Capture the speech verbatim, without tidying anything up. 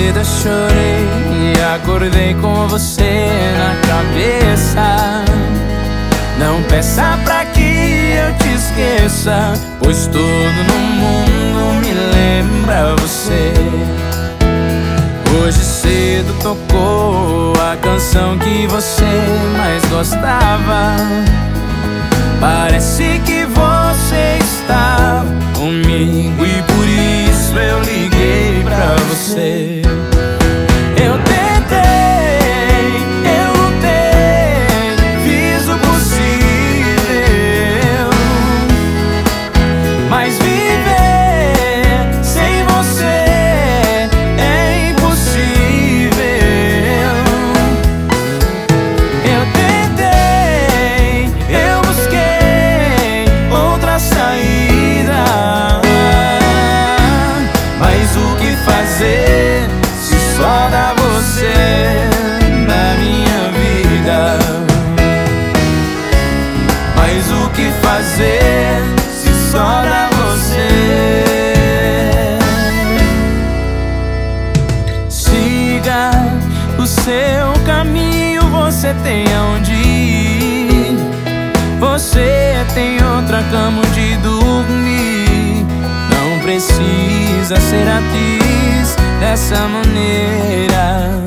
cedo eu chorei e acordei com você na cabeça. Não peça pra que eu te esqueça, pois tudo no mundo me lembra você. Hoje cedo tocou a canção que você mais gostava. Parece que você está comigo e por isso eu liguei pra você. Eu tentei, eu lutei, fiz o possível, mas viver sem você é impossível. Eu tentei, eu busquei outra saída, mas o que fazer se só dá você na minha vida? Mas o que fazer se só dá você? Siga o seu caminho, você tem aonde ir. Você tem outra cama onde dormir. Não precisa ser atriz dessa maneira.